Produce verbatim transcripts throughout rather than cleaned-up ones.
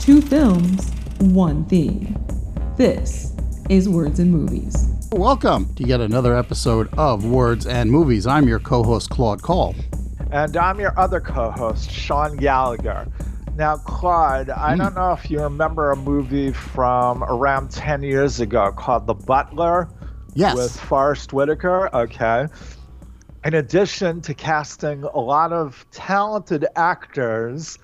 Two films, one theme. This is Words and Movies. Welcome to yet another episode of Words and Movies. I'm your co-host, Claude Call. And I'm your other co-host, Sean Gallagher. Now, Claude, I mm. don't know if you remember a movie from around ten years ago called The Butler. Yes. With Forest Whitaker. Okay. In addition to casting a lot of talented actors,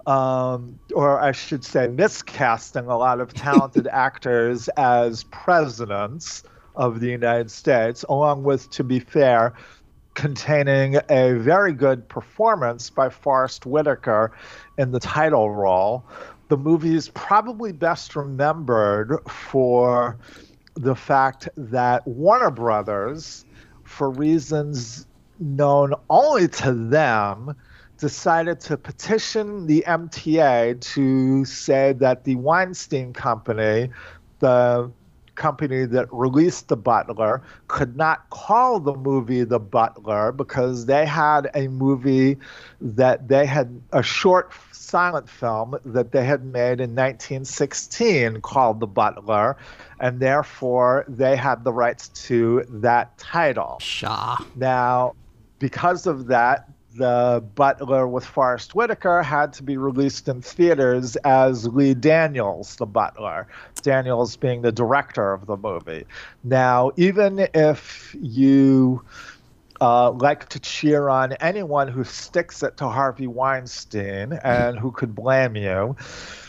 um, or I should say miscasting a lot of talented actors as presidents of the United States, along with, to be fair, containing a very good performance by Forest Whitaker in the title role. The movie is probably best remembered for the fact that Warner Brothers, for reasons known only to them, decided to petition the M T A to say that the Weinstein Company, the company that released The Butler, could not call the movie The Butler because they had a movie that they had, a short silent film that they had made in nineteen sixteen called The Butler, and therefore they had the rights to that title. Shaw. Now, because of that, The Butler with Forest Whitaker had to be released in theaters as Lee Daniels, The Butler, Daniels being the director of the movie. Now, even if you uh, like to cheer on anyone who sticks it to Harvey Weinstein, and who could blame you,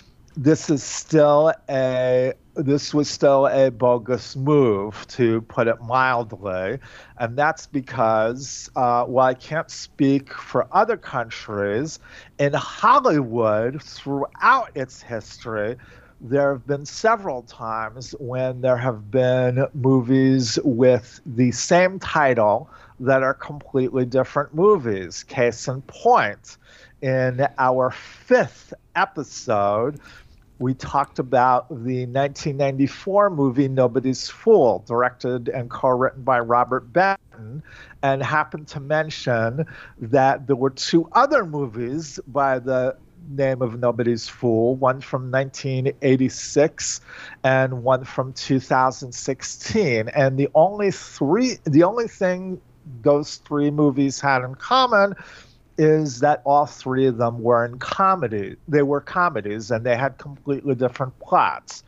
this is still a this was still a bogus move, to put it mildly. And that's because, uh, while I can't speak for other countries, in Hollywood, throughout its history, there have been several times when there have been movies with the same title that are completely different movies. Case in point, in our fifth episode, we talked about the nineteen ninety-four movie Nobody's Fool, directed and co-written by Robert Benton, and happened to mention that there were two other movies by the name of Nobody's Fool, one from nineteen eighty-six and one from two thousand sixteen. And the only three, the only thing those three movies had in common is that all three of them were in comedy. They were comedies, and they had completely different plots.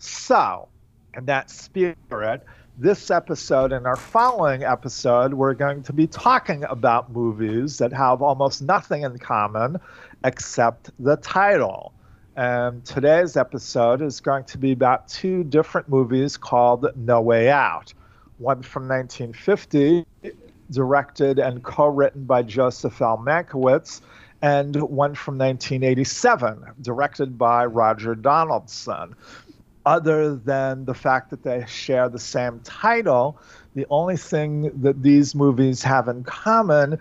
So, in that spirit, this episode and our following episode, we're going to be talking about movies that have almost nothing in common except the title. And today's episode is going to be about two different movies called No Way Out. One from nineteen fifty, directed and co-written by Joseph L. Mankiewicz, and one from nineteen eighty-seven, directed by Roger Donaldson. Other than the fact that they share the same title, the only thing that these movies have in common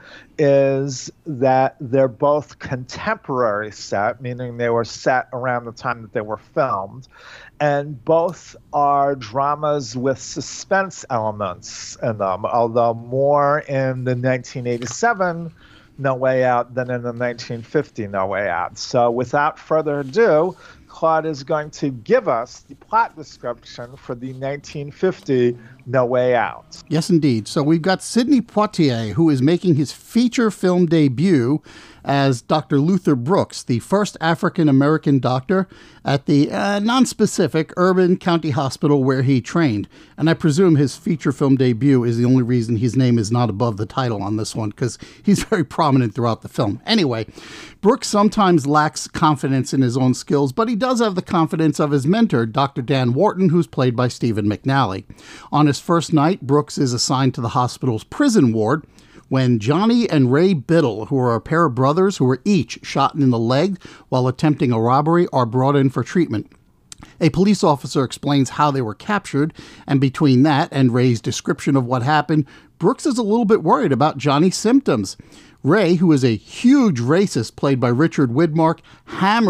is that they're both contemporary set, meaning they were set around the time that they were filmed, and both are dramas with suspense elements in them, although more in the nineteen eighty-seven No Way Out than in the nineteen fifty No Way Out. So without further ado, Claude is going to give us the plot description for the nineteen fifty No Way Out. Yes, indeed. So we've got Sidney Poitier, who is making his feature film debut as Doctor Luther Brooks, the first African-American doctor at the uh, non-specific Urban County Hospital where he trained. And I presume his feature film debut is the only reason his name is not above the title on this one, because he's very prominent throughout the film. Anyway, Brooks sometimes lacks confidence in his own skills, but he does have the confidence of his mentor, Doctor Dan Wharton, who's played by Stephen McNally. On his first night, Brooks is assigned to the hospital's prison ward when Johnny and Ray Biddle, who are a pair of brothers who were each shot in the leg while attempting a robbery, are brought in for treatment. A police officer explains how they were captured, and between that and Ray's description of what happened, Brooks is a little bit worried about Johnny's symptoms. Ray, who is a huge racist played by Richard Widmark, hammers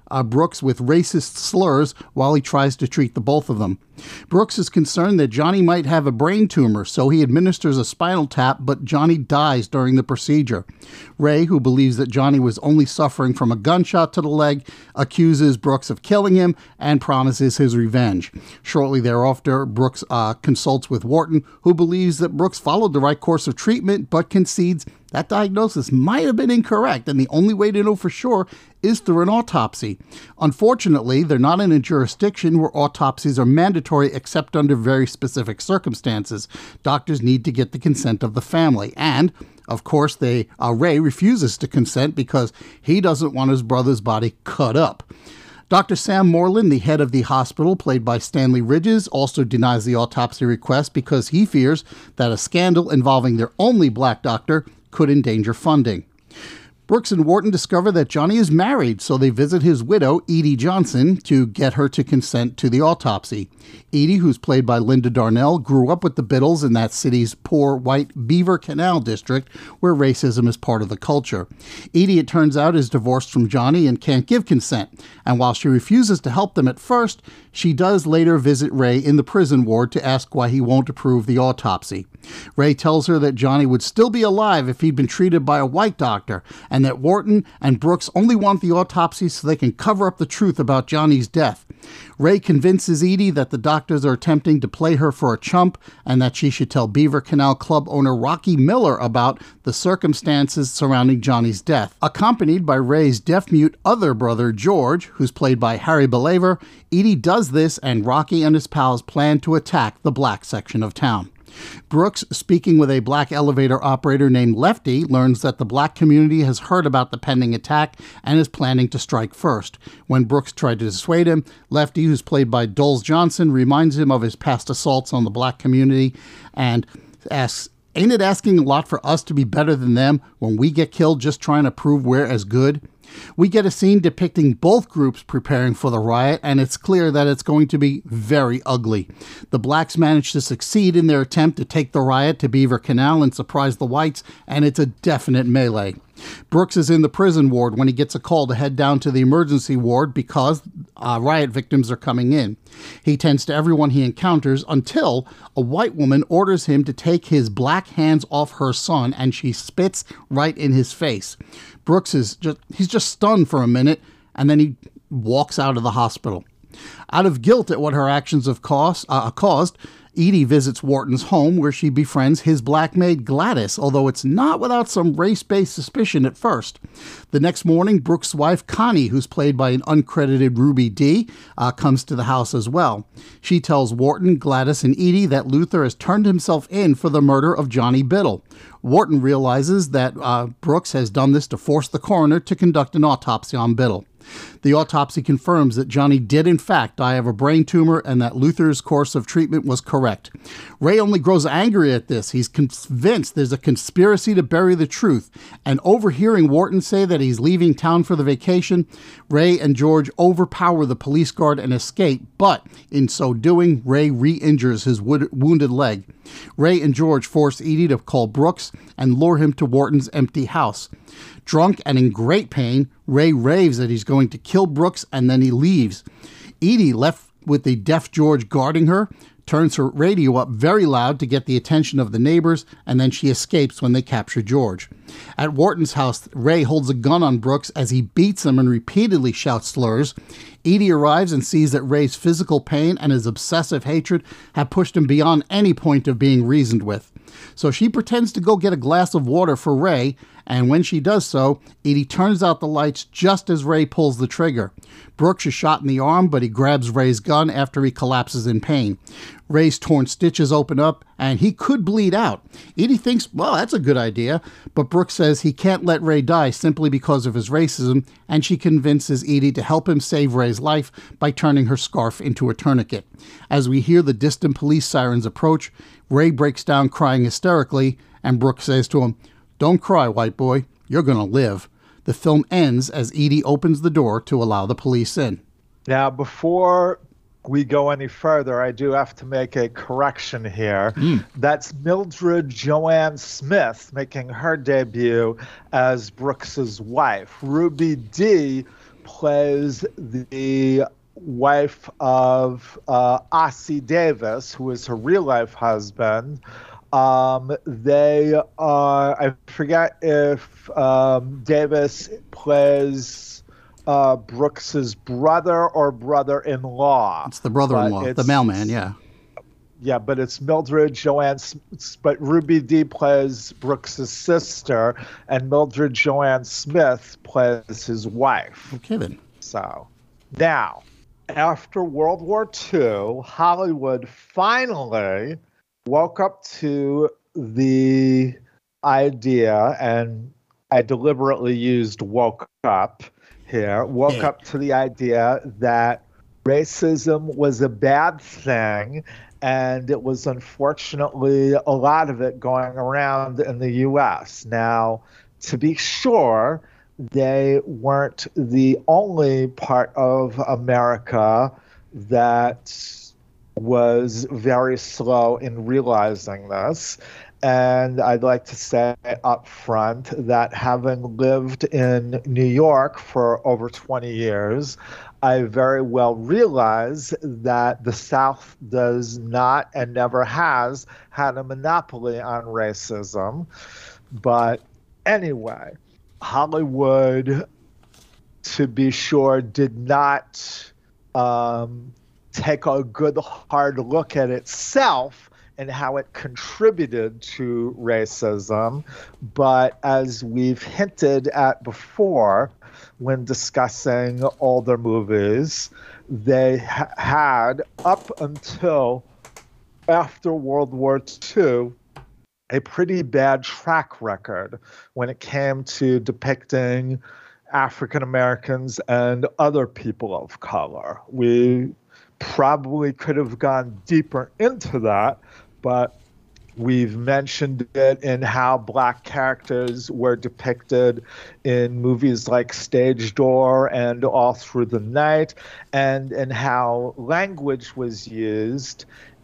uh, Brooks with racist slurs while he tries to treat the both of them. Brooks is concerned that Johnny might have a brain tumor, so he administers a spinal tap, but Johnny dies during the procedure. Ray, who believes that Johnny was only suffering from a gunshot to the leg, accuses Brooks of killing him and promises his revenge. Shortly thereafter, Brooks uh, consults with Wharton, who believes that Brooks followed the right course of treatment, but concedes that diagnosis might have been incorrect, and the only way to know for sure is through an autopsy. Unfortunately, they're not in a jurisdiction where autopsies are mandatory except under very specific circumstances. Doctors need to get the consent of the family, and of course, they uh, Ray refuses to consent because he doesn't want his brother's body cut up. Doctor Sam Moreland, the head of the hospital, played by Stanley Ridges, also denies the autopsy request because he fears that a scandal involving their only black doctor could endanger funding. Brooks and Wharton discover that Johnny is married, so they visit his widow, Edie Johnson, to get her to consent to the autopsy. Edie, who's played by Linda Darnell, grew up with the Biddles in that city's poor white Beaver Canal district where racism is part of the culture. Edie, it turns out, is divorced from Johnny and can't give consent, and while she refuses to help them at first, she does later visit Ray in the prison ward to ask why he won't approve the autopsy. Ray tells her that Johnny would still be alive if he'd been treated by a white doctor, and that Wharton and Brooks only want the autopsy so they can cover up the truth about Johnny's death. Ray convinces Edie that the doctors are attempting to play her for a chump and that she should tell Beaver Canal Club owner Rocky Miller about the circumstances surrounding Johnny's death. Accompanied by Ray's deaf-mute other brother, George, who's played by Harry Belaver, Edie does this, and Rocky and his pals plan to attack the black section of town. Brooks, speaking with a black elevator operator named Lefty, learns that the black community has heard about the pending attack and is planning to strike first. When Brooks tried to dissuade him, Lefty, who's played by Doles Johnson, reminds him of his past assaults on the black community and asks, "Ain't it asking a lot for us to be better than them when we get killed just trying to prove we're as good?" We get a scene depicting both groups preparing for the riot, and it's clear that it's going to be very ugly. The blacks manage to succeed in their attempt to take the riot to Beaver Canal and surprise the whites, and it's a definite melee. Brooks is in the prison ward when he gets a call to head down to the emergency ward because uh, riot victims are coming in. He tends to everyone he encounters until a white woman orders him to take his black hands off her son, and she spits right in his face. Brooks is just, he's just stunned for a minute, and then he walks out of the hospital. Out of guilt at what her actions have caused, uh, caused, Edie visits Wharton's home where she befriends his black maid Gladys, although it's not without some race-based suspicion at first. The next morning, Brooks' wife Connie, who's played by an uncredited Ruby Dee, uh, comes to the house as well. She tells Wharton, Gladys, and Edie that Luther has turned himself in for the murder of Johnny Biddle. Wharton realizes that uh, Brooks has done this to force the coroner to conduct an autopsy on Biddle. The autopsy confirms that Johnny did in fact die of a brain tumor and that Luther's course of treatment was correct. Ray only grows angry at this. He's convinced there's a conspiracy to bury the truth, and overhearing Wharton say that he's leaving town for the vacation, Ray and George overpower the police guard and escape, but in so doing, Ray re-injures his wounded leg. Ray and George force Edie to call Brooks and lure him to Wharton's empty house. Drunk and in great pain, Ray raves that he's going to kill Brooks, and then he leaves. Edie, left with the deaf George guarding her, turns her radio up very loud to get the attention of the neighbors, and then she escapes when they capture George. At Wharton's house, Ray holds a gun on Brooks as he beats him and repeatedly shouts slurs. Edie arrives and sees that Ray's physical pain and his obsessive hatred have pushed him beyond any point of being reasoned with. So she pretends to go get a glass of water for Ray, and when she does so, Edie turns out the lights just as Ray pulls the trigger. Brooks is shot in the arm, but he grabs Ray's gun after he collapses in pain. Ray's torn stitches open up, and he could bleed out. Edie thinks, well, that's a good idea, but Brooks says he can't let Ray die simply because of his racism, and she convinces Edie to help him save Ray's life by turning her scarf into a tourniquet. As we hear the distant police sirens approach, Ray breaks down crying hysterically, and Brooks says to him, "Don't cry, white boy, you're going to live." The film ends as Edie opens the door to allow the police in. Now, before we go any further, I do have to make a correction here. Mm. That's Mildred Joanne Smith making her debut as Brooks's wife. Ruby Dee plays the wife of uh, Ossie Davis, who is her real life husband. Um, they are, I forget if um, Davis plays uh, Brooks's brother or brother-in-law. It's the brother-in-law, the mailman, yeah. Yeah, but it's Mildred Joanne, but Ruby Dee plays Brooks's sister, and Mildred Joanne Smith plays his wife. Okay, then. So, now, after World War Two, Hollywood finally woke up to the idea, and I deliberately used woke up here, woke yeah. up to the idea that racism was a bad thing, and it was unfortunately a lot of it going around in the U S. Now, to be sure, they weren't the only part of America that was very slow in realizing this. And I'd like to say up front that having lived in New York for over twenty years, I very well realize that the South does not and never has had a monopoly on racism. But anyway, Hollywood, to be sure, did not um, take a good hard look at itself and how it contributed to racism. But as we've hinted at before when discussing older movies, they ha- had, up until after World War Two, a pretty bad track record when it came to depicting African Americans and other people of color. We probably could have gone deeper into that, but we've mentioned it in how black characters were depicted in movies like Stage Door and All Through the Night, and in how language was used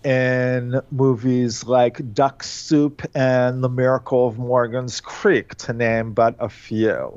in movies like Duck Soup and The Miracle of Morgan's Creek, to name but a few.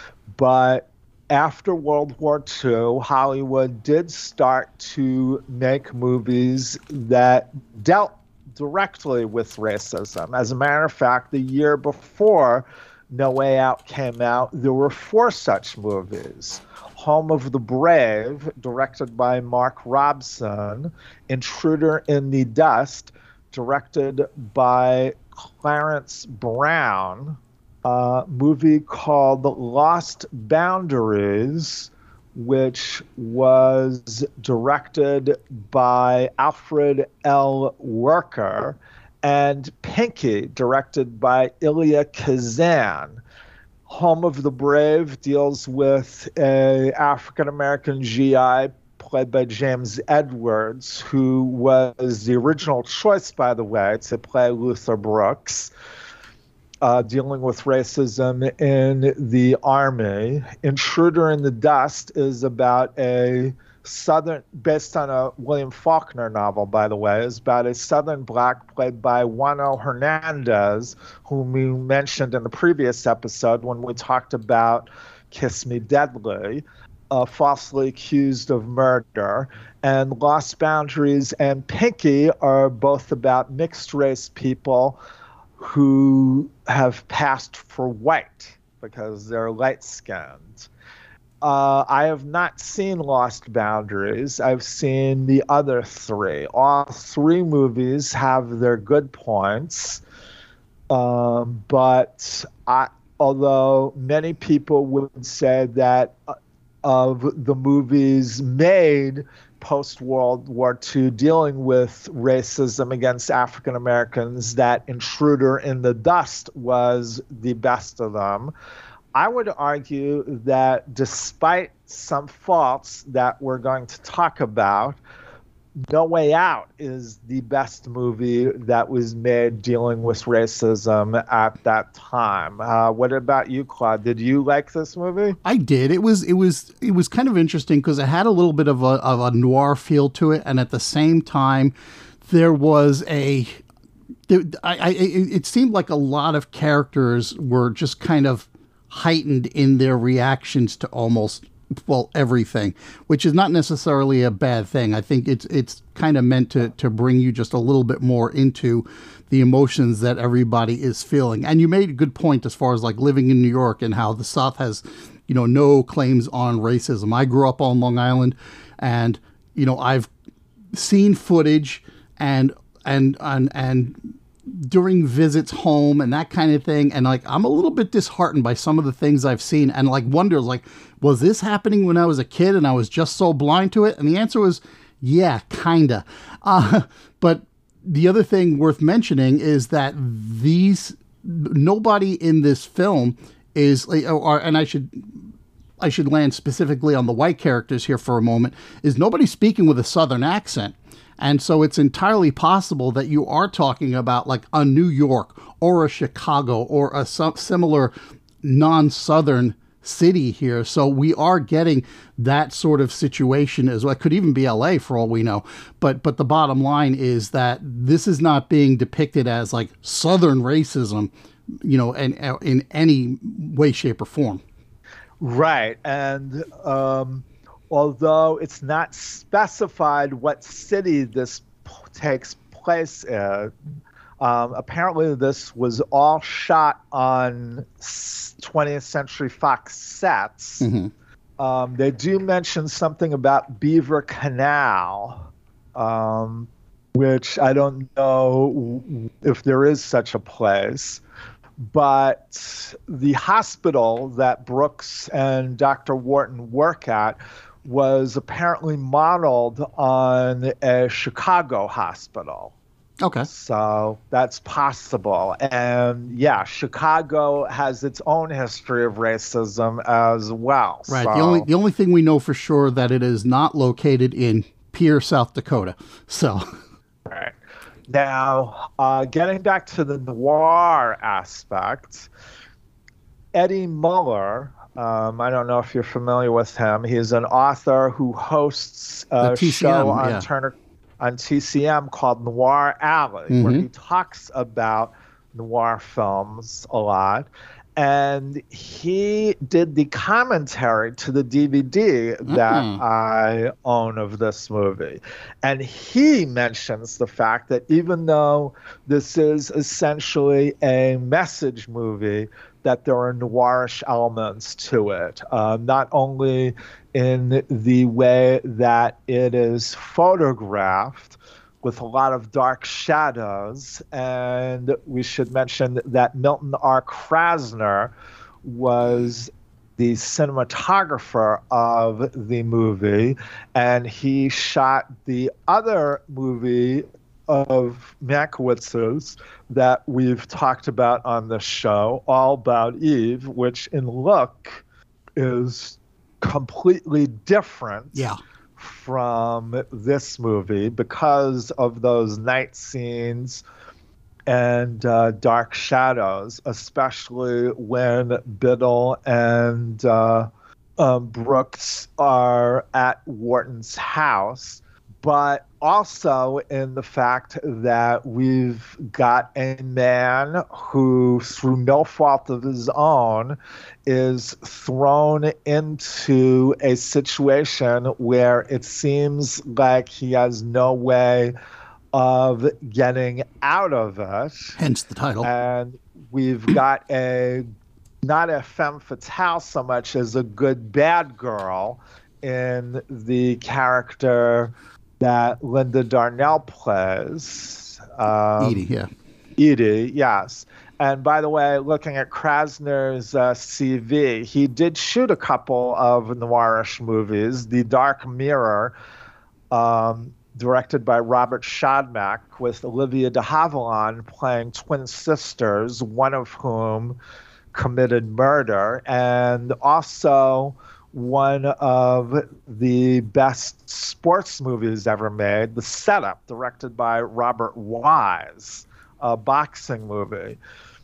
But after World War Two, Hollywood did start to make movies that dealt directly with racism. As a matter of fact, the year before No Way Out came out, there were four such movies. Home of the Brave, directed by Mark Robson. Intruder in the Dust, directed by Clarence Brown. A movie called Lost Boundaries, which was directed by Alfred L. Worker, and Pinky, directed by Ilya Kazan. Home of the Brave deals with a African-American G I played by James Edwards, who was the original choice, by the way, to play Luther Brooks. Uh, dealing with racism in the Army. Intruder in the Dust is about a Southern, based on a William Faulkner novel, by the way, is about a Southern black played by Juano Hernandez, whom we mentioned in the previous episode when we talked about Kiss Me Deadly, uh, falsely accused of murder. And Lost Boundaries and Pinky are both about mixed race people who have passed for white because they're light-skinned. Uh, I have not seen Lost Boundaries. I've seen the other three. All three movies have their good points, um, but I, although many people would say that uh, of the movies made post-World War Two dealing with racism against African Americans, that Intruder in the Dust was the best of them. I would argue that despite some faults that we're going to talk about, No Way Out is the best movie that was made dealing with racism at that time. Uh, what about you, Claude? Did you like this movie? I did. It was it was it was kind of interesting because it had a little bit of a of a noir feel to it, and at the same time, there was a. There, I, I it seemed like a lot of characters were just kind of heightened in their reactions to almost well, everything, which is not necessarily a bad thing. I think it's it's kind of meant to to bring you just a little bit more into the emotions that everybody is feeling. And you made a good point as far as like living in New York and how the South has, you know, no claims on racism. I grew up on Long Island, and you know, I've seen footage and and and and during visits home and that kind of thing, and like I'm a little bit disheartened by some of the things I've seen, and like wonder like, was this happening when I was a kid and I was just so blind to it? And the answer was yeah, kinda. Uh, but the other thing worth mentioning is that these nobody in this film is, or and I should I should land specifically on the white characters here for a moment, is nobody speaking with a Southern accent. And so it's entirely possible that you are talking about like a New York or a Chicago or a similar non-Southern city here. So we are getting that sort of situation as well. It could even be L A for all we know. But but the bottom line is that this is not being depicted as like Southern racism, you know, in, in any way, shape, or form. Right. And um although it's not specified what city this p- takes place in, um, apparently this was all shot on twentieth Century Fox sets. Mm-hmm. Um, they do mention something about Beaver Canal, um, which I don't know if there is such a place. But the hospital that Brooks and Doctor Wharton work at was apparently modeled on a Chicago hospital. Okay. So that's possible. And yeah, Chicago has its own history of racism as well. Right. So, the only the only thing we know for sure that it is not located in Pierre, South Dakota. So right. Now, uh, getting back to the noir aspect, Eddie Muller, Um, I don't know if you're familiar with him. He's an author who hosts a T C M, show on yeah. Turner on T C M called Noir Alley, mm-hmm. where he talks about noir films a lot. And he did the commentary to the D V D that mm-hmm. I own of this movie. And he mentions the fact that even though this is essentially a message movie, that there are noirish elements to it, uh, not only in the way that it is photographed with a lot of dark shadows, and we should mention that Milton R. Krasner was the cinematographer of the movie, and he shot the other movie of Mankiewicz's that we've talked about on the show, All About Eve, which in look is completely different yeah. from this movie because of those night scenes and uh, dark shadows, especially when Biddle and uh, um, Brooks are at Wharton's house. But also in the fact that we've got a man who, through no fault of his own, is thrown into a situation where it seems like he has no way of getting out of it. Hence the title. And we've got a, not a femme fatale so much as a good bad girl in the character that Linda Darnell plays. Um, Edie, yeah. Edie, yes. And by the way, looking at Krasner's uh, C V, he did shoot a couple of noirish movies. The Dark Mirror, um, directed by Robert Shadmack, with Olivia de Havilland playing twin sisters, one of whom committed murder, and also one of the best sports movies ever made, The Setup, directed by Robert Wise, a boxing movie.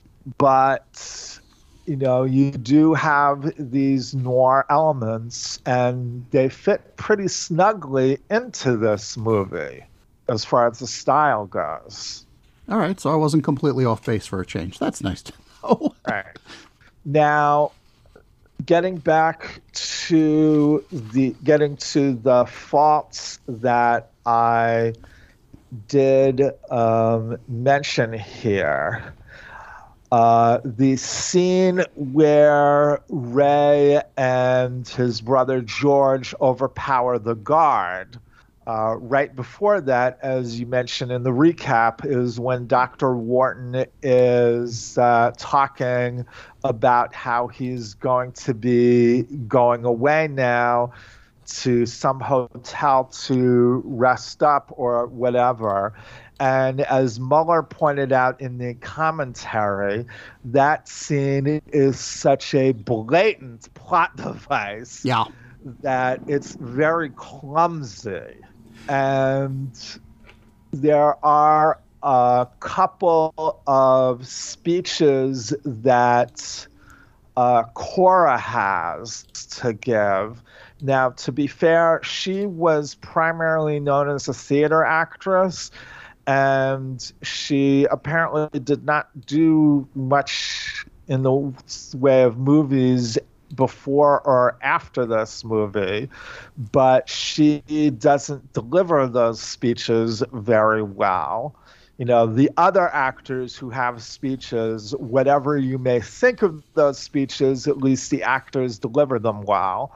But, you know, you do have these noir elements, and they fit pretty snugly into this movie as far as the style goes. All right, so I wasn't completely off base for a change. That's nice to know. Right. Now, getting back to the getting to the faults that I did um, mention here. Uh, the scene where Ray and his brother George overpower the guard. Uh, right before that, as you mentioned in the recap, is when Doctor Wharton is uh, talking about how he's going to be going away now to some hotel to rest up or whatever. And as Mueller pointed out in the commentary, that scene is such a blatant plot device yeah. that it's very clumsy. And there are a couple of speeches that uh, Cora has to give. Now, to be fair, she was primarily known as a theater actress, and she apparently did not do much in the way of movies before or after this movie, but she doesn't deliver those speeches very well. You know, the other actors who have speeches, whatever you may think of those speeches, at least the actors deliver them well.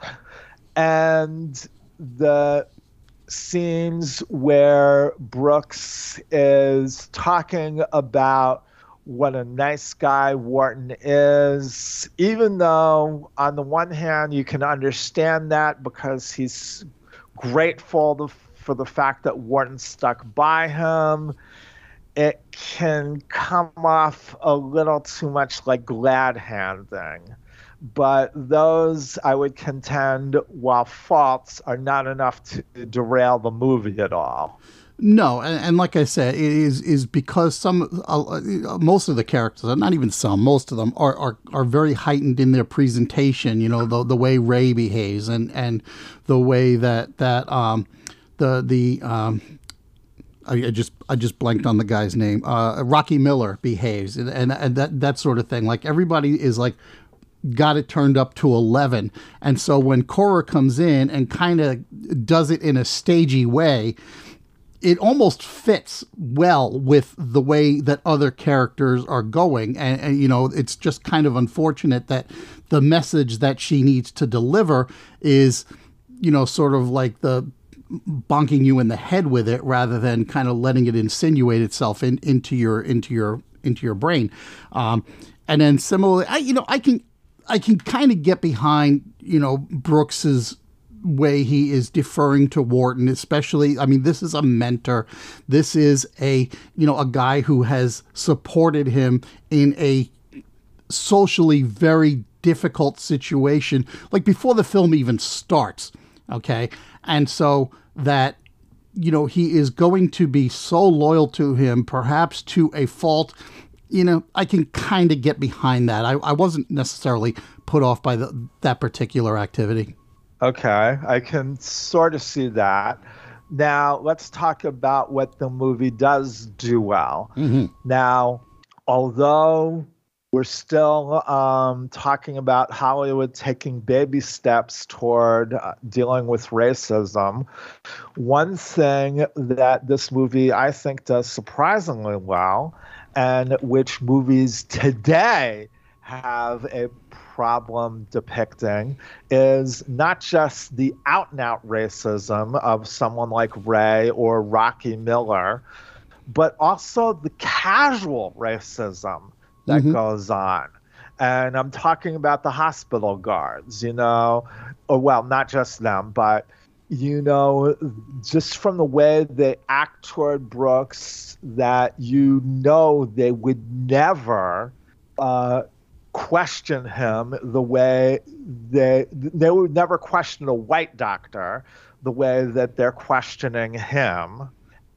And the scenes where Brooks is talking about what a nice guy Wharton is, even though on the one hand you can understand that because he's grateful for the fact that Wharton stuck by him, it can come off a little too much like glad handing. But those, I would contend, while faults, are not enough to derail the movie at all. No, and, and like I said, it is is because some uh, most of the characters, not even some, most of them are, are, are very heightened in their presentation. You know, the the way Ray behaves and, and the way that that um the the um I, I just I just blanked on the guy's name. Uh, Rocky Miller behaves and, and and that that sort of thing. Like everybody is like got it turned up to eleven, and so when Cora comes in and kind of does it in a stagey way, it almost fits well with the way that other characters are going. And, and, you know, it's just kind of unfortunate that the message that she needs to deliver is, you know, sort of like the bonking you in the head with it rather than kind of letting it insinuate itself in, into your, into your, into your brain. Um, and then similarly, I, you know, I can, I can kind of get behind, you know, Brooks's way he is deferring to Wharton, especially, I mean, this is a mentor. This is a, you know, a guy who has supported him in a socially very difficult situation, like before the film even starts. Okay. And so that, you know, he is going to be so loyal to him, perhaps to a fault. You know, I can kind of get behind that. I, I wasn't necessarily put off by the, that particular activity. Okay, I can sort of see that. Now, let's talk about what the movie does do well. Mm-hmm. Now, although we're still um, talking about Hollywood taking baby steps toward uh, dealing with racism, one thing that this movie, I think, does surprisingly well, and which movies today have a problem depicting, is not just the out-and-out racism of someone like Ray or Rocky Miller, but also the casual racism that mm-hmm. goes on. And I'm talking about the hospital guards, you know, or well, not just them, but, you know, just from the way they act toward Brooks, that you know they would never uh, question him the way they they would never question a white doctor the way that they're questioning him.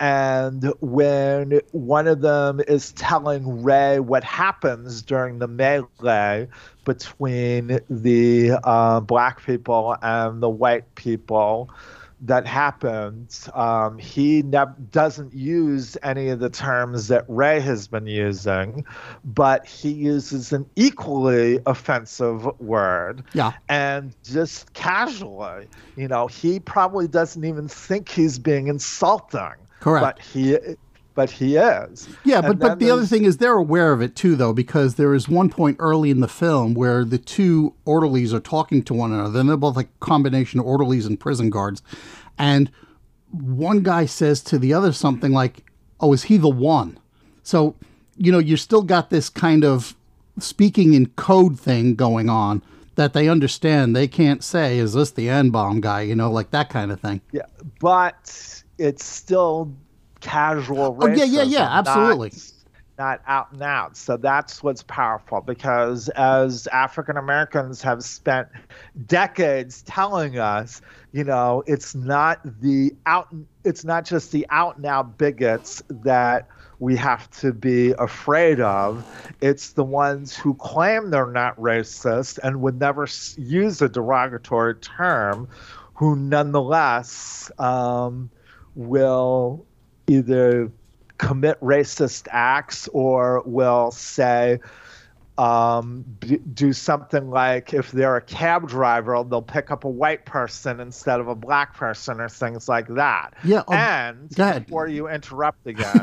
And when one of them is telling Ray what happens during the melee between the uh, black people and the white people, that happens, um, he ne- doesn't use any of the terms that Ray has been using, but he uses an equally offensive word. Yeah. And just casually, you know, he probably doesn't even think he's being insulting. Correct. But he but he is. Yeah, And but, but then the other there's- thing is they're aware of it too, though, because there is one point early in the film where the two orderlies are talking to one another, and they're both like a combination of orderlies and prison guards. And one guy says to the other something like, oh, is he the one? So, you know, you still got this kind of speaking in code thing going on that they understand. They can't say, is this the N-bomb guy? You know, like that kind of thing. Yeah, but it's still casual racism. Oh, yeah, yeah, yeah, absolutely. Not, not out and out. So that's what's powerful, because as African Americans have spent decades telling us, you know, it's not the out, it's not just the out and out bigots that we have to be afraid of. It's the ones who claim they're not racist and would never s- use a derogatory term, who nonetheless um, will either commit racist acts or will say, um, b- do something like, if they're a cab driver, they'll pick up a white person instead of a black person, or things like that. Yeah, oh, and go ahead. before you interrupt again,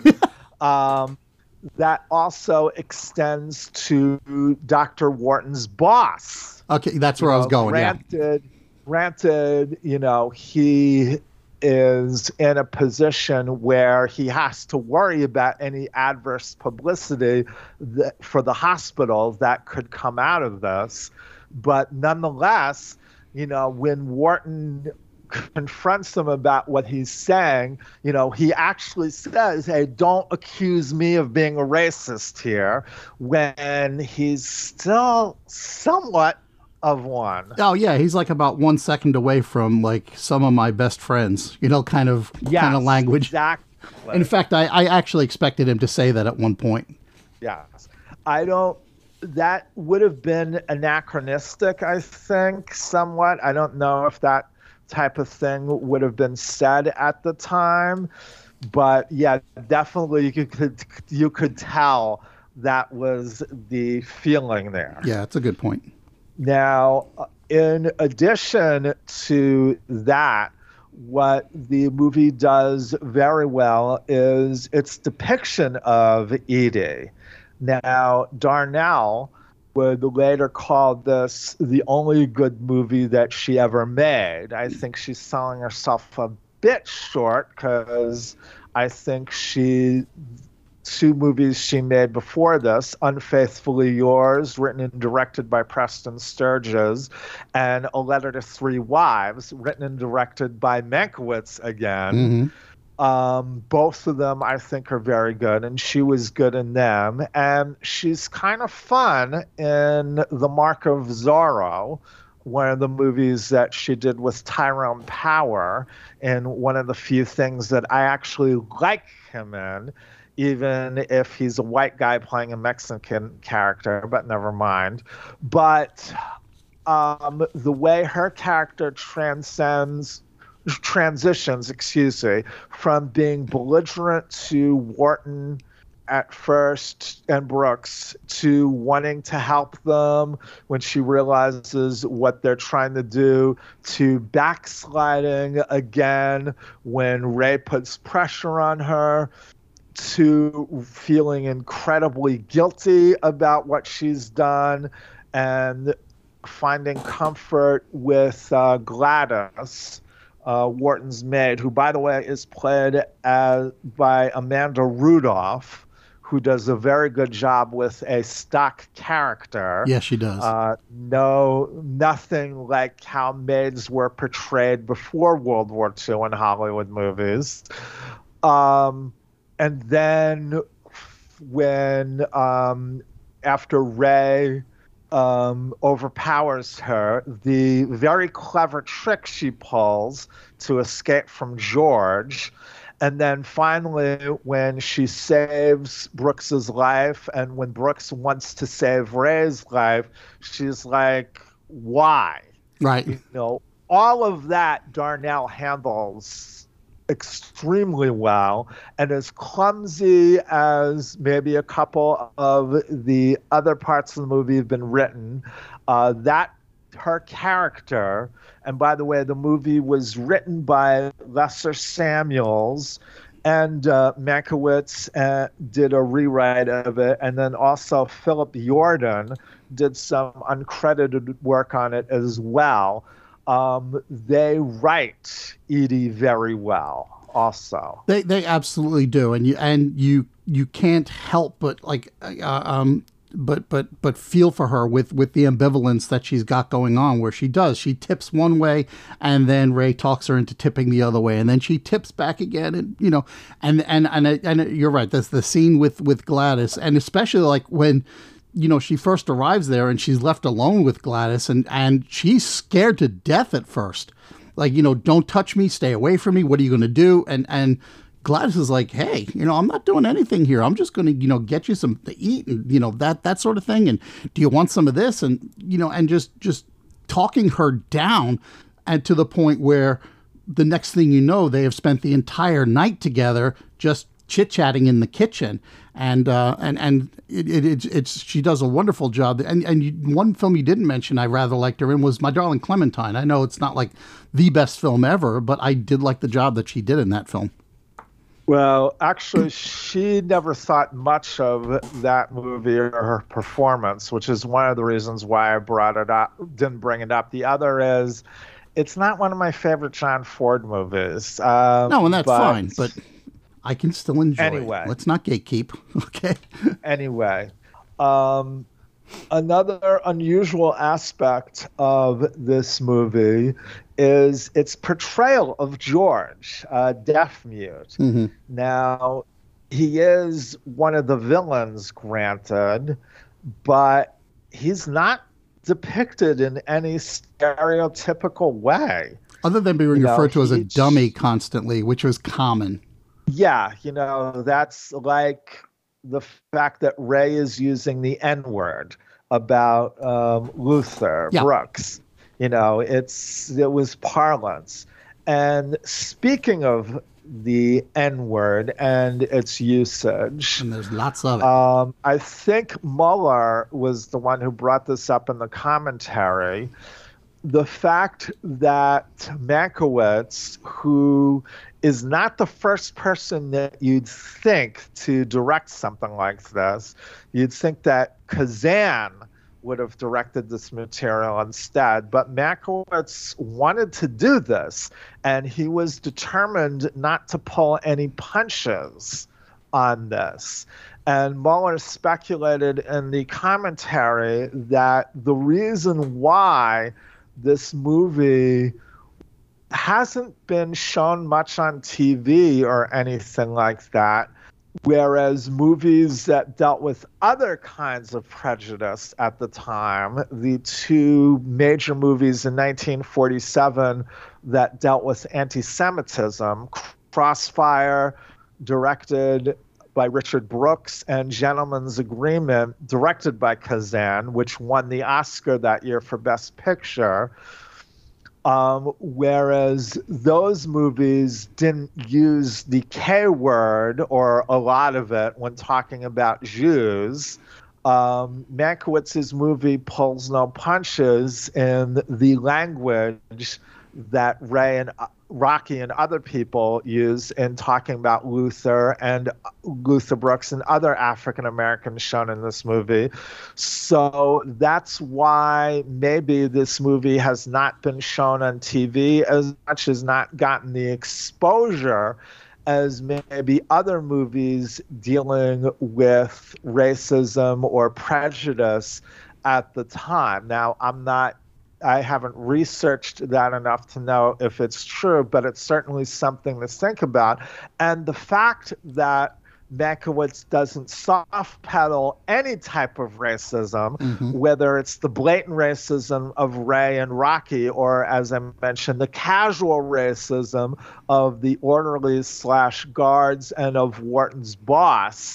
um, that also extends to Doctor Wharton's boss. Okay, that's where I was going, yeah. Granted, granted, you know, he is in a position where he has to worry about any adverse publicity that, for the hospital, that could come out of this. But nonetheless, you know, when Wharton confronts him about what he's saying, you know, he actually says, hey, don't accuse me of being a racist here, when he's still somewhat of one. Oh yeah, he's like about one second away from like some of my best friends, you know, kind of Yes, kind of language. Exactly. In fact, I, I actually expected him to say that at one point. Yes. I don't, that would have been anachronistic, I think, somewhat. I don't know if that type of thing would have been said at the time, but yeah, definitely you could, you could tell that was the feeling there. Yeah, it's a good point. Now, in addition to that, what the movie does very well is its depiction of Edie. Now, Darnell would later call this the only good movie that she ever made. I think she's selling herself a bit short, because I think she... two movies she made before this, Unfaithfully Yours, written and directed by Preston Sturges, and A Letter to Three Wives, written and directed by Mankiewicz again. Mm-hmm. Um, both of them, I think, are very good, and she was good in them. And she's kind of fun in The Mark of Zorro, one of the movies that she did with Tyrone Power, and one of the few things that I actually like him in, even if he's a white guy playing a Mexican character, but never mind. But um, the way her character transcends, transitions, excuse me, from being belligerent to Wharton at first and Brooks, to wanting to help them when she realizes what they're trying to do, to backsliding again when Ray puts pressure on her, to feeling incredibly guilty about what she's done, and finding comfort with uh, Gladys, uh, Wharton's maid, who, by the way, is played as, by Amanda Rudolph, who does a very good job with a stock character. Yes, she does. Uh, no, nothing like how maids were portrayed before World War Two in Hollywood movies. Um, And then when, um, after Ray um, overpowers her, the very clever trick she pulls to escape from George, and then finally when she saves Brooks's life, and when Brooks wants to save Ray's life, she's like, why? Right. You know, all of that Darnell handles extremely well, and as clumsy as maybe a couple of the other parts of the movie have been written, uh, that her character, and by the way, the movie was written by Lesser Samuels, and uh, Mankiewicz uh, did a rewrite of it, and then also Philip Jordan did some uncredited work on it as well. Um, they write Edie very well, also. They they absolutely do, and you and you you can't help but like uh, um but but but feel for her with with the ambivalence that she's got going on, where she does she tips one way, and then Ray talks her into tipping the other way, and then she tips back again, and you know, and and and and you're right. That's the scene with with Gladys, and especially like when, you know, she first arrives there and she's left alone with Gladys, and, and she's scared to death at first. Like, you know, don't touch me, stay away from me. What are you going to do? And, and Gladys is like, hey, you know, I'm not doing anything here. I'm just going to, you know, get you some to eat and, you know, that, that sort of thing. And do you want some of this? And, you know, and just, just talking her down, and to the point where the next thing you know, they have spent the entire night together just chit-chatting in the kitchen. And uh, and and it, it, it's it's she does a wonderful job. And and you, one film you didn't mention I rather liked her in was My Darling Clementine. I know it's not like the best film ever, but I did like the job that she did in that film. Well, actually, she never thought much of that movie or her performance, which is one of the reasons why I brought it up, didn't bring it up. The other is, it's not one of my favorite John Ford movies. Um, no, and that's but, fine, but I can still enjoy anyway. it. Let's not gatekeep, okay? Anyway, um, another unusual aspect of this movie is its portrayal of George, uh, deaf mute. Mm-hmm. Now, he is one of the villains, granted, but he's not depicted in any stereotypical way. Other than being you referred know, to as a he, dummy constantly, which was common. Yeah, you know, that's like the fact that Ray is using the N-word about um, Luther yeah. Brooks. You know, it's it was parlance. And speaking of the N-word and its usage, and there's lots of it. Um, I think Muller was the one who brought this up in the commentary. The fact that Mankiewicz, who is not the first person that you'd think to direct something like this, you'd think that Kazan would have directed this material instead. But Mankiewicz wanted to do this, and he was determined not to pull any punches on this. And Muller speculated in the commentary that the reason why this movie hasn't been shown much on T V or anything like that, whereas movies that dealt with other kinds of prejudice at the time, the two major movies in nineteen forty-seven that dealt with anti-Semitism, Crossfire, directed by Richard Brooks, and Gentleman's Agreement, directed by Kazan, which won the Oscar that year for Best Picture. Um, whereas those movies didn't use the K word, or a lot of it, when talking about Jews. Um, Mankiewicz's movie pulls no punches in the language that Ray and Rocky and other people use in talking about Luther and Luther Brooks and other African Americans shown in this movie. So that's why maybe this movie has not been shown on T V as much, as not gotten the exposure as maybe other movies dealing with racism or prejudice at the time. Now, I'm not I haven't researched that enough to know if it's true, but it's certainly something to think about. And the fact that Mankiewicz doesn't soft pedal any type of racism, mm-hmm. whether it's the blatant racism of Ray and Rocky, or, as I mentioned, the casual racism of the orderlies slash guards and of Wharton's boss,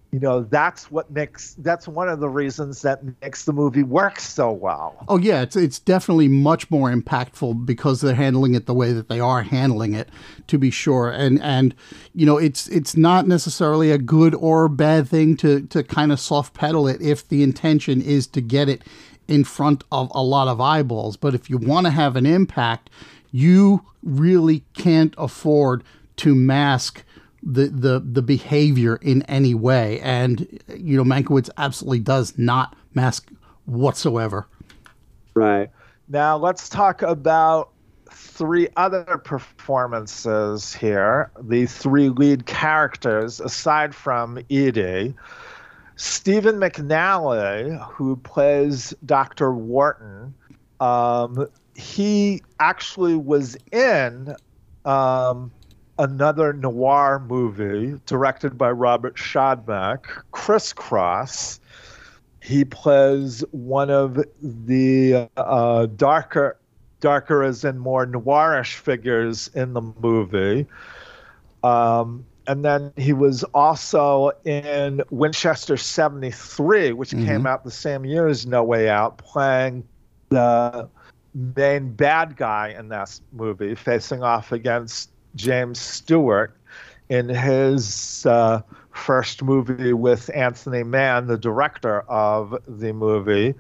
you know, that's what makes, that's one of the reasons that makes the movie work so well. Oh yeah, it's it's definitely much more impactful because they're handling it the way that they are handling it, to be sure. And and you know, it's it's not necessarily a good or bad thing to to kind of soft pedal it if the intention is to get it in front of a lot of eyeballs. But if you want to have an impact, you really can't afford to mask the the the behavior in any way. And you know, Mankiewicz absolutely does not mask whatsoever. Right. Now let's talk about three other performances here. The three lead characters, aside from Edie. Stephen McNally, who plays Doctor Wharton, um, he actually was in um, another noir movie directed by Robert Shadmack, Crisscross. He plays one of the uh, darker, darker as in more noirish figures in the movie. Um, and then he was also in Winchester seventy-three, which mm-hmm. came out the same year as No Way Out, playing the main bad guy in that movie, facing off against James Stewart in his uh, first movie with Anthony Mann, the director of the movie.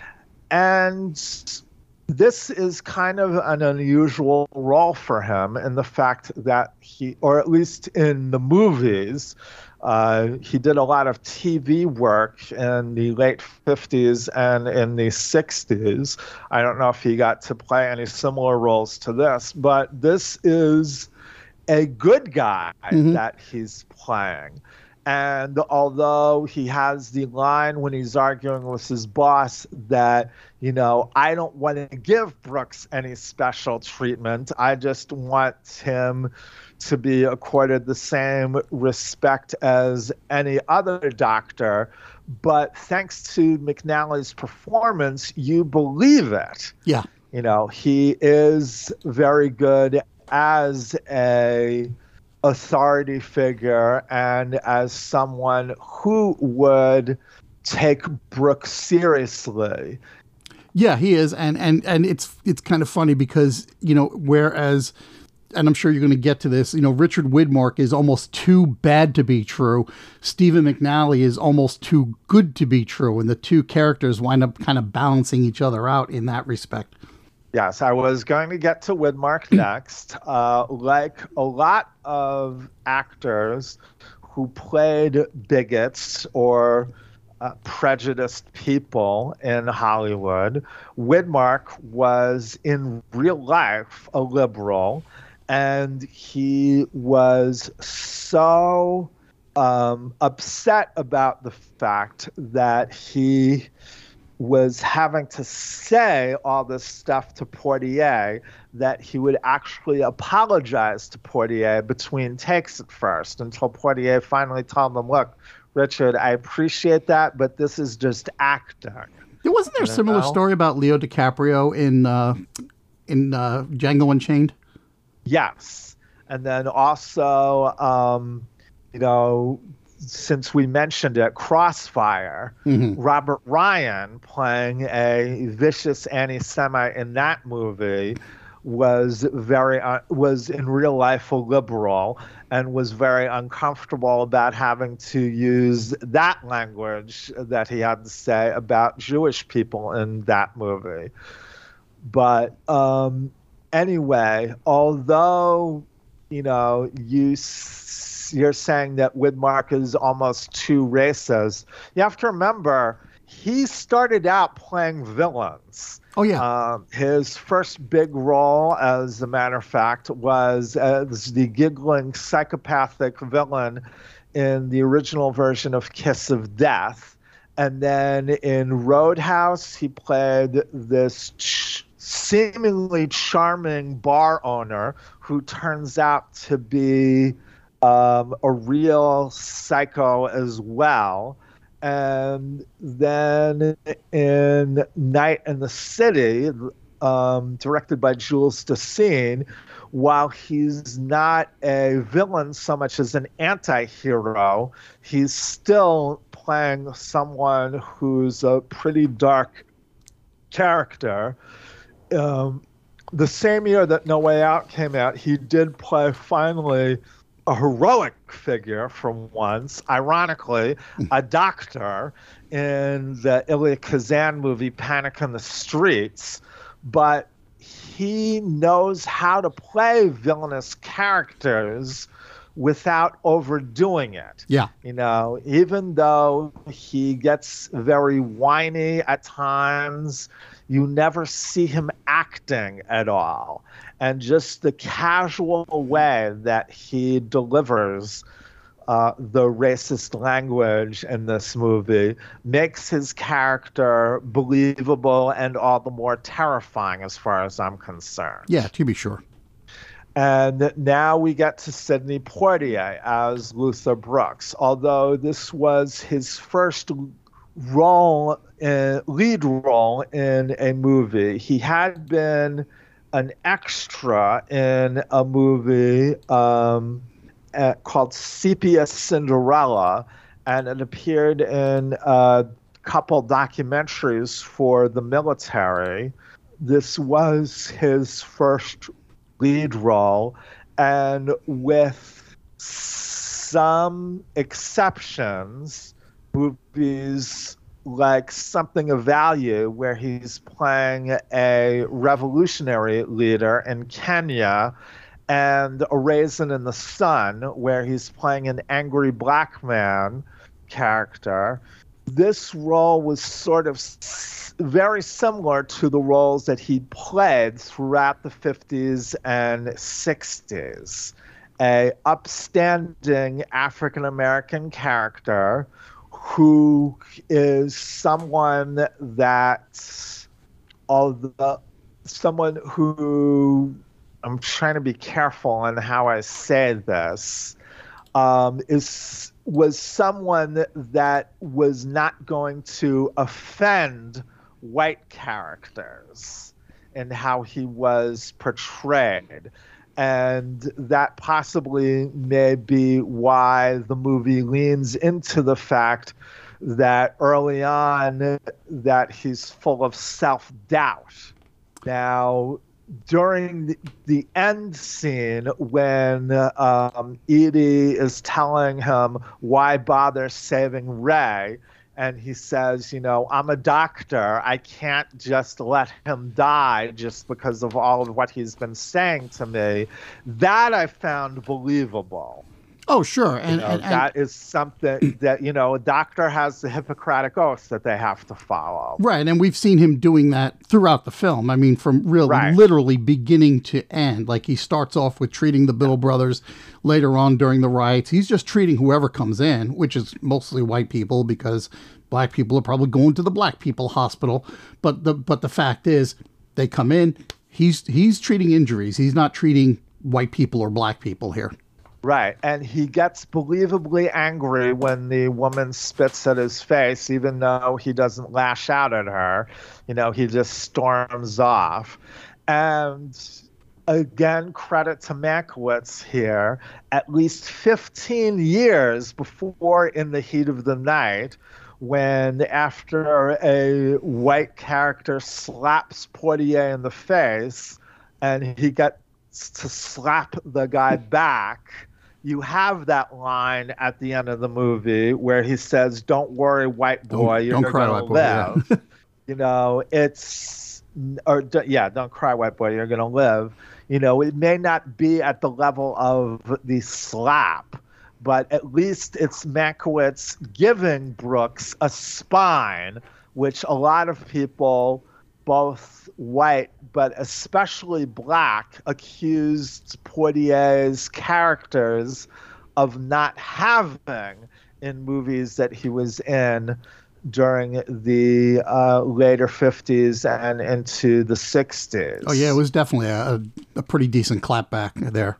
And this is kind of an unusual role for him in the fact that he, or at least in the movies, uh, he did a lot of T V work in the late fifties and in the sixties. I don't know if he got to play any similar roles to this, but this is a good guy mm-hmm. that he's playing. And although he has the line when he's arguing with his boss that, you know, I don't want to give Brooks any special treatment, I just want him to be accorded the same respect as any other doctor. But thanks to McNally's performance, you believe it. Yeah. You know, he is very good as a authority figure and as someone who would take Brooks seriously. Yeah, he is. And, and, and it's, it's kind of funny because, you know, whereas, and I'm sure you're going to get to this, you know, Richard Widmark is almost too bad to be true. Stephen McNally is almost too good to be true. And the two characters wind up kind of balancing each other out in that respect. Yes, I was going to get to Widmark next. Uh, like a lot of actors who played bigots or uh, prejudiced people in Hollywood, Widmark was in real life a liberal, and he was so um, upset about the fact that he was having to say all this stuff to Portier that he would actually apologize to Portier between takes at first, until Portier finally told him, look, Richard, I appreciate that, but this is just acting. There wasn't there a similar know? story about Leo DiCaprio in uh, in uh, Django Unchained? Yes. And then also, um, you know, since we mentioned it, Crossfire, mm-hmm. Robert Ryan playing a vicious anti-Semite in that movie was very uh, was in real life a liberal and was very uncomfortable about having to use that language that he had to say about Jewish people in that movie. But um, anyway, although, you know, you you're saying that Widmark is almost too racist, you have to remember he started out playing villains. Oh, yeah. Um, his first big role, as a matter of fact, was as the giggling psychopathic villain in the original version of Kiss of Death. And then in Roadhouse, he played this ch- seemingly charming bar owner who turns out to be um, a real psycho as well. And then in Night in the City, um, directed by Jules Dassin, while he's not a villain so much as an anti-hero, he's still playing someone who's a pretty dark character. Um, the same year that No Way Out came out, he did play finally a heroic figure from once, ironically, a doctor in the Elia Kazan movie Panic in the Streets. But he knows how to play villainous characters without overdoing it. Yeah. You know, even though he gets very whiny at times, you never see him acting at all. And just the casual way that he delivers uh, the racist language in this movie makes his character believable and all the more terrifying as far as I'm concerned. Yeah, to be sure. And now we get to Sidney Poitier as Luther Brooks. Although this was his first role, in, lead role in a movie, he had been an extra in a movie um, uh, called Sepia Cinderella, and it appeared in a couple documentaries for the military. This was his first lead role, and with some exceptions, movies like Something of Value, where he's playing a revolutionary leader in Kenya, and A Raisin in the Sun, where he's playing an angry black man character. This role was sort of s- very similar to the roles that he played throughout the fifties and sixties. A upstanding African-American character who is someone that, although someone who, I'm trying to be careful on how I say this, um, is was someone that was not going to offend white characters in how he was portrayed. And that possibly may be why the movie leans into the fact that early on that he's full of self-doubt. Now, during the, the end scene when um, Edie is telling him why bother saving Ray, and he says, you know, I'm a doctor. I can't just let him die just because of all of what he's been saying to me. That I found believable. Oh, sure. And, you know, and, and that is something that, you know, a doctor has the Hippocratic Oath that they have to follow. Right. And we've seen him doing that throughout the film. I mean, from really Right. literally beginning to end. Like he starts off with treating the Biddle brothers. Later on during the riots, he's just treating whoever comes in, which is mostly white people because black people are probably going to the black people hospital. But the but the fact is, they come in, he's he's treating injuries. He's not treating white people or black people here. Right. And he gets believably angry when the woman spits at his face, even though he doesn't lash out at her. You know, he just storms off. And again, credit to Mankiewicz here. At least fifteen years before In the Heat of the Night, when after a white character slaps Poitier in the face and he gets to slap the guy back, you have that line at the end of the movie where he says, "Don't worry, white boy, Don't- you're don't going cry, to white boy," yeah. live." You know, it's, or d- yeah, don't cry, white boy, you're going to live. You know, it may not be at the level of the slap, but at least it's Mankiewicz giving Brooks a spine, which a lot of people, both white but especially black, accused Poitier's characters of not having in movies that he was in during the uh, later fifties and into the sixties. Oh, yeah, it was definitely a, a pretty decent clapback there.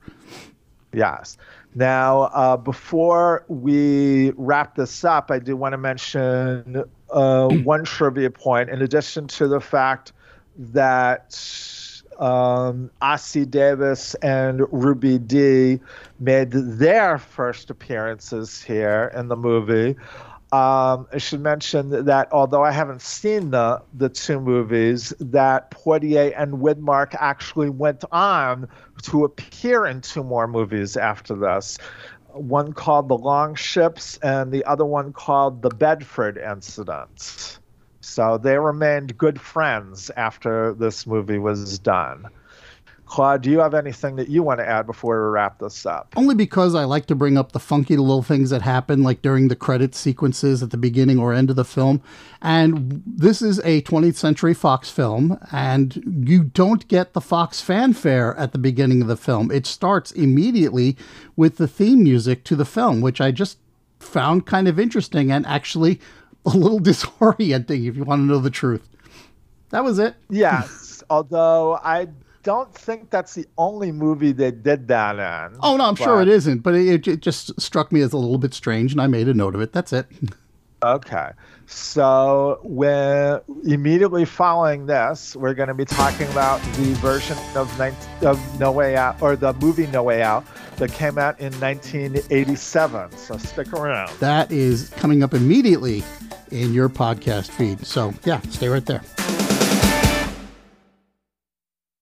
Yes. Now, uh, before we wrap this up, I do want to mention uh, one trivia point. In addition to the fact that um, Ossie Davis and Ruby Dee made their first appearances here in the movie. Um, I should mention that although I haven't seen the, the two movies, that Poitier and Widmark actually went on to appear in two more movies after this. One called The Long Ships and the other one called The Bedford Incident. So they remained good friends after this movie was done. Claude, do you have anything that you want to add before we wrap this up? Only because I like to bring up the funky little things that happen, like during the credit sequences at the beginning or end of the film. And this is a twentieth Century Fox film, and you don't get the Fox fanfare at the beginning of the film. It starts immediately with the theme music to the film, which I just found kind of interesting and actually a little disorienting, if you want to know the truth. That was it. Yes, although I don't think that's the only movie they did that in. Oh, no, I'm but... sure it isn't, but it, it just struck me as a little bit strange, and I made a note of it. That's it. Okay. So when immediately following this, we're going to be talking about the version of, of No Way Out, or the movie No Way Out, that came out in nineteen eighty-seven. So stick around. That is coming up immediately in your podcast feed. So, yeah, stay right there.